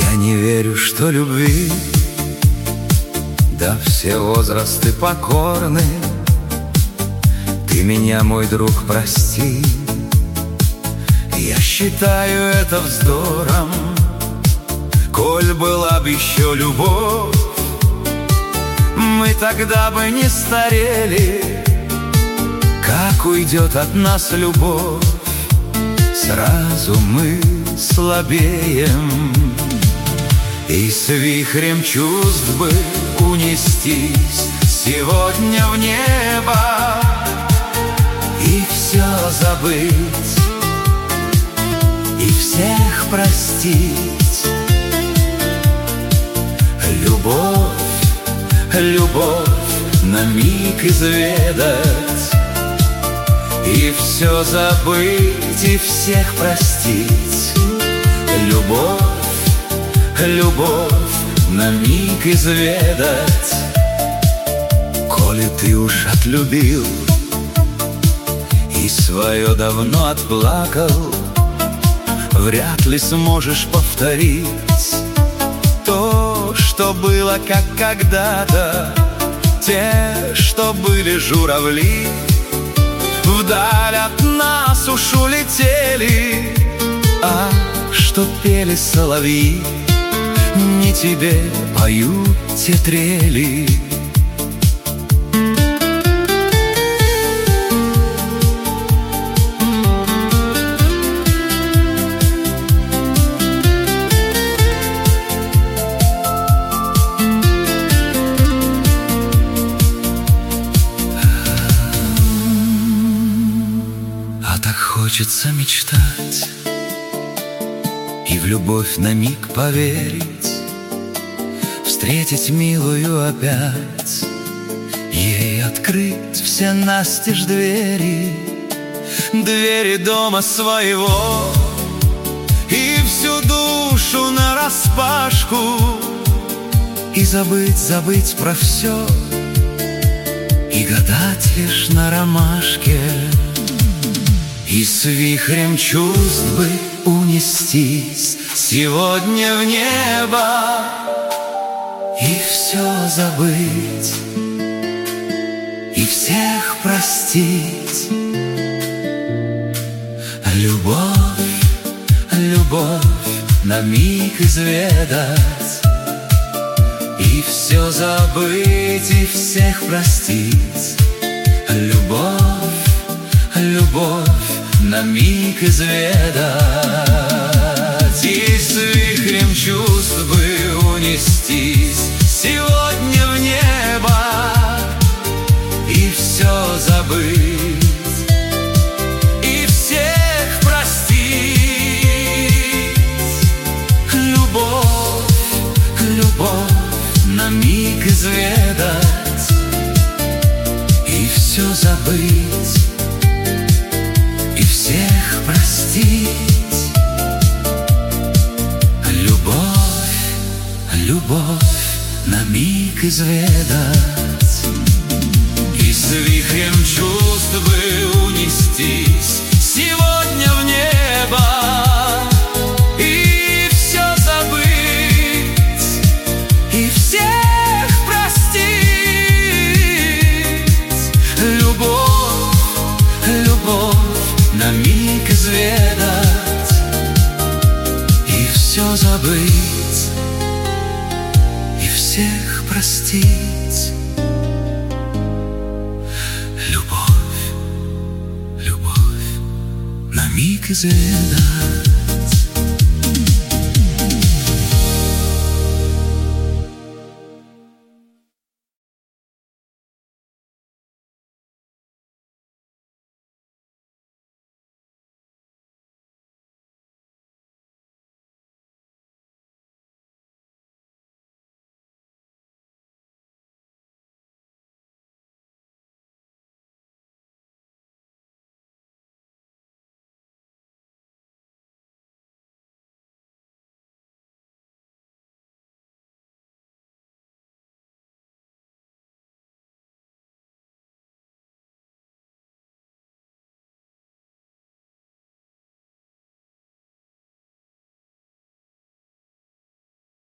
Я не верю, что любви, да все возрасты покорны. Ты меня, мой друг, прости, я считаю это вздором. Коль была б еще любовь, мы тогда бы не старели. Как уйдет от нас любовь, сразу мы слабеем. И с вихрем чувств бы унестись сегодня в небо и все забыть, и всех простить. Любовь, любовь на миг изведать, и все забыть, и всех простить. Любовь, любовь на миг изведать. Коли ты уж отлюбил и свое давно отплакал, вряд ли сможешь повторить то, что было, как когда-то. Те, что были журавли, вдаль от нас уж улетели, а что пели соловьи, не тебе поют те трели. А так хочется мечтать и в любовь на миг поверить, встретить милую опять, ей открыть все настежь двери, двери дома своего, и всю душу нараспашку, и забыть про все, и гадать лишь на ромашке. И с вихрем чувств бы унестись сегодня в небо и все забыть, и всех простить. Любовь, любовь на миг изведать, и все забыть, и всех простить. Любовь, любовь на миг изведать, и с вихрем чувств бы унестись сегодня в небо и все забыть, и всех простить. Любовь, любовь на миг изведать и все забыть, и всех простить. Любовь, любовь на миг изведать, и с вихрем чувств бы унестись сегодня в небо и все забыть, и всех простить. Любовь, любовь на миг изведать и все забыть, и всех простить. Любовь, любовь на миг изведать.